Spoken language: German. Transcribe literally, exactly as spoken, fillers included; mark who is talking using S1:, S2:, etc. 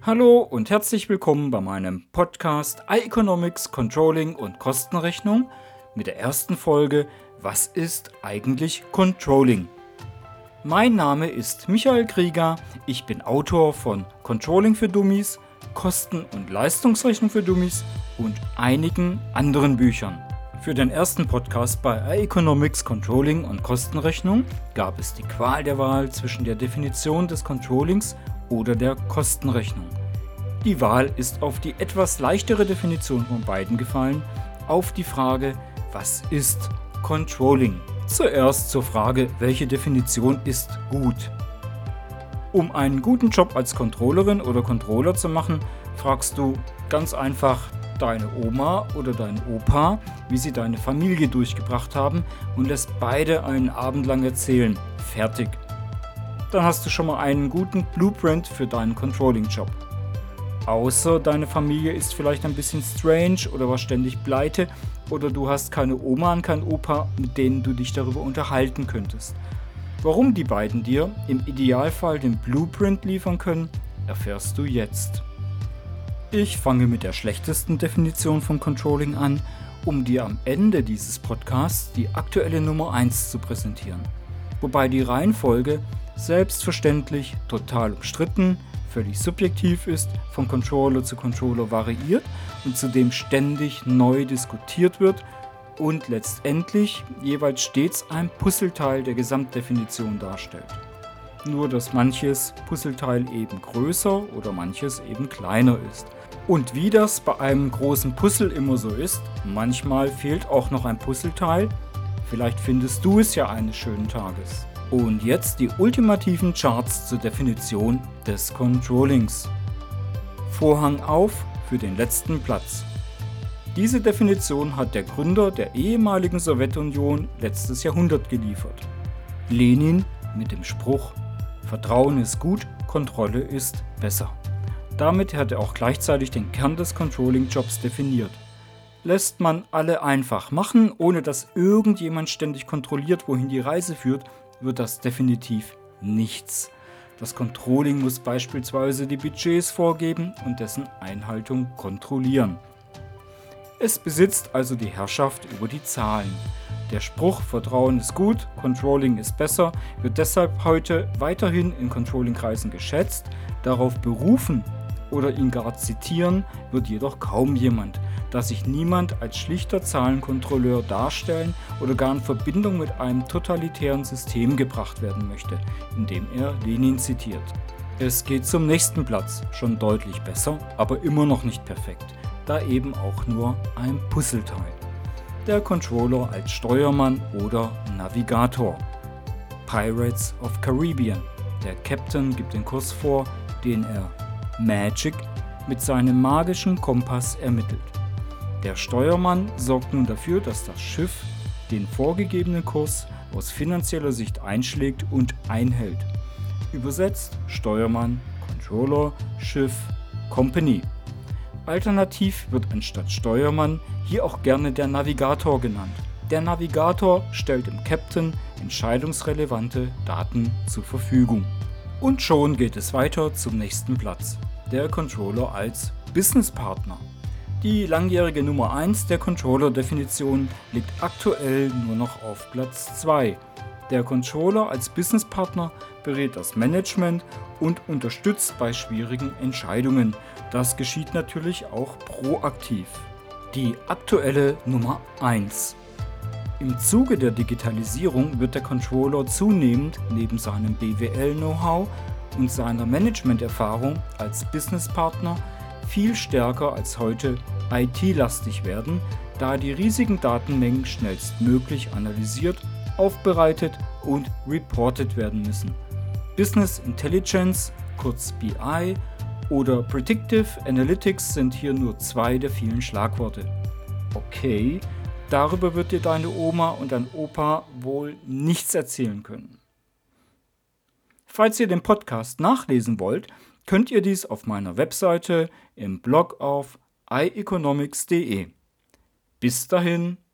S1: Hallo und herzlich willkommen bei meinem Podcast iEconomics, Controlling und Kostenrechnung mit der ersten Folge Was ist eigentlich Controlling? Mein Name ist Michael Krieger, ich bin Autor von Controlling für Dummies, Kosten- und Leistungsrechnung für Dummies und einigen anderen Büchern. Für den ersten Podcast bei iEconomics, Controlling und Kostenrechnung gab es die Qual der Wahl zwischen der Definition des Controllings oder der Kostenrechnung. Die Wahl ist auf die etwas leichtere Definition von beiden gefallen, auf die Frage, was ist Controlling? Zuerst zur Frage, welche Definition ist gut? Um einen guten Job als Controllerin oder Controller zu machen, fragst du ganz einfach deine Oma oder deinen Opa, wie sie deine Familie durchgebracht haben und lässt beide einen Abend lang erzählen. Fertig. Dann hast du schon mal einen guten Blueprint für deinen Controlling-Job. Außer deine Familie ist vielleicht ein bisschen strange oder war ständig pleite oder du hast keine Oma und keinen Opa, mit denen du dich darüber unterhalten könntest. Warum die beiden dir im Idealfall den Blueprint liefern können, erfährst du jetzt. Ich fange mit der schlechtesten Definition von Controlling an, um dir am Ende dieses Podcasts die aktuelle Nummer eins zu präsentieren. Wobei die Reihenfolge selbstverständlich total umstritten, völlig subjektiv ist, von Controller zu Controller variiert und zudem ständig neu diskutiert wird und letztendlich jeweils stets ein Puzzleteil der Gesamtdefinition darstellt. Nur dass manches Puzzleteil eben größer oder manches eben kleiner ist. Und wie das bei einem großen Puzzle immer so ist, manchmal fehlt auch noch ein Puzzleteil, vielleicht findest du es ja eines schönen Tages. Und jetzt die ultimativen Charts zur Definition des Controllings. Vorhang auf für den letzten Platz. Diese Definition hat der Gründer der ehemaligen Sowjetunion letztes Jahrhundert geliefert. Lenin mit dem Spruch: Vertrauen ist gut, Kontrolle ist besser. Damit hat er auch gleichzeitig den Kern des Controlling-Jobs definiert. Lässt man alle einfach machen, ohne dass irgendjemand ständig kontrolliert, wohin die Reise führt, wird das definitiv nichts. Das Controlling muss beispielsweise die Budgets vorgeben und dessen Einhaltung kontrollieren. Es besitzt also die Herrschaft über die Zahlen. Der Spruch Vertrauen ist gut, Controlling ist besser wird deshalb heute weiterhin in Controlling-Kreisen geschätzt, darauf berufen oder ihn gar zitieren wird jedoch kaum jemand, da sich niemand als schlichter Zahlenkontrolleur darstellen oder gar in Verbindung mit einem totalitären System gebracht werden möchte, indem er Lenin zitiert. Es geht zum nächsten Platz, schon deutlich besser, aber immer noch nicht perfekt, da eben auch nur ein Puzzleteil. Der Controller als Steuermann oder Navigator. Pirates of Caribbean. Der Captain gibt den Kurs vor, den er Magic mit seinem magischen Kompass ermittelt. Der Steuermann sorgt nun dafür, dass das Schiff den vorgegebenen Kurs aus finanzieller Sicht einschlägt und einhält. Übersetzt Steuermann, Controller, Schiff, Company. Alternativ wird anstatt Steuermann hier auch gerne der Navigator genannt. Der Navigator stellt dem Captain entscheidungsrelevante Daten zur Verfügung. Und schon geht es weiter zum nächsten Platz. Der Controller als Businesspartner. Die langjährige Nummer eins der Controller-Definition liegt aktuell nur noch auf Platz zwei. Der Controller als Businesspartner berät das Management und unterstützt bei schwierigen Entscheidungen. Das geschieht natürlich auch proaktiv. Die aktuelle Nummer eins. Im Zuge der Digitalisierung wird der Controller zunehmend neben seinem B W L-Know-how und seiner Managementerfahrung als Businesspartner viel stärker als heute I T-lastig werden, da die riesigen Datenmengen schnellstmöglich analysiert, aufbereitet und reported werden müssen. Business Intelligence, kurz B I, oder Predictive Analytics sind hier nur zwei der vielen Schlagworte. Okay, darüber wird dir deine Oma und dein Opa wohl nichts erzählen können. Falls ihr den Podcast nachlesen wollt, könnt ihr dies auf meiner Webseite im Blog auf i economics punkt de. Bis dahin.